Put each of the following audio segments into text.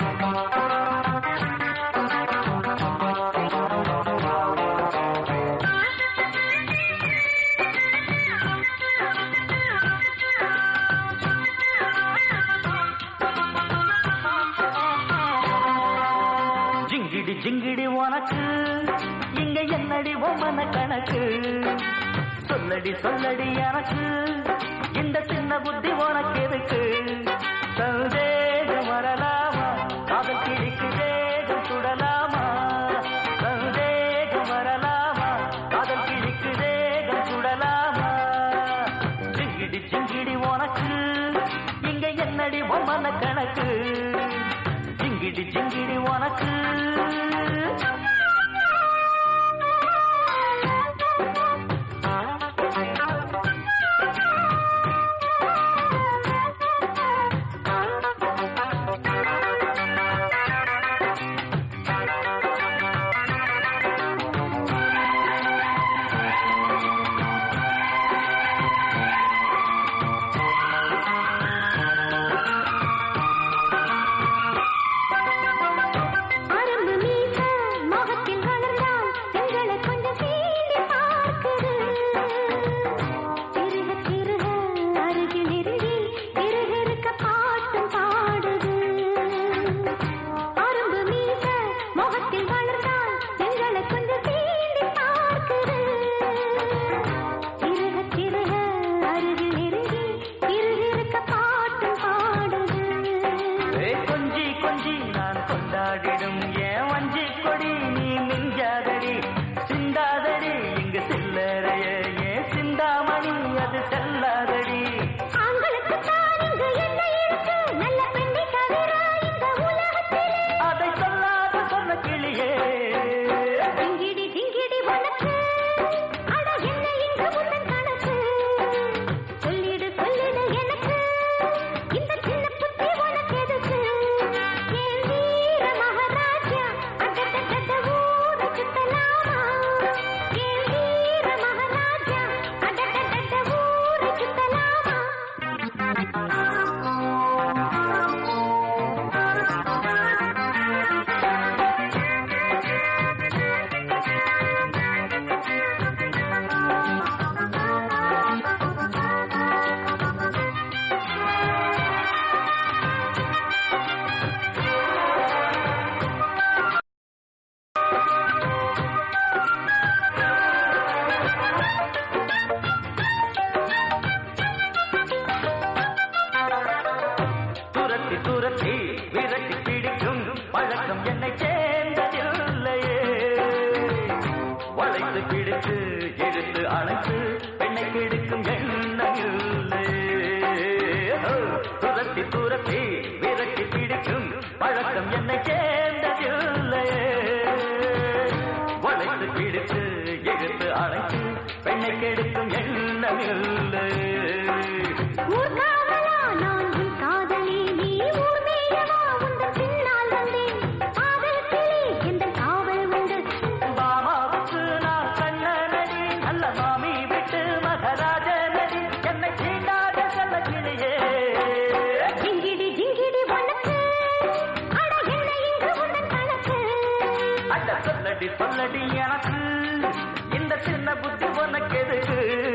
ஜிங்கிடி உனக்கு இங்க என்னடி ஒம்மன கணக்கு சொல்லடி சொல்லடி எனக்கு இந்த சின்ன புத்தி உனக்கு எதுக்கு சந்தேகம் வரலாமா காதல் கிழிக்கு வேகம் சுடலாமா சந்தேகம் வரலாமா காதல் கிழிக்கு வேகம் சுடலாமா ஜிங்கிடி உனக்கு இங்க என்னடி ஒம்மன கணக்கு ஜிங்கிடி உனக்கு சொல்லடி எனக்கு இந்த சின்ன புத்தி உனக்கு எதுக்கு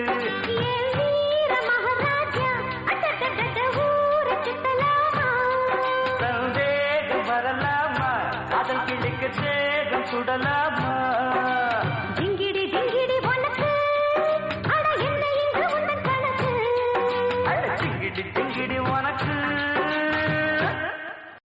சந்தேகம் வரலாமா காதல் கிழிக்கு சேகம் சுடலாமா ஜிங்கிடி உனக்கு அட என்ன இங்கு உன் கணக்கு ஜிங்கிடி உனக்கு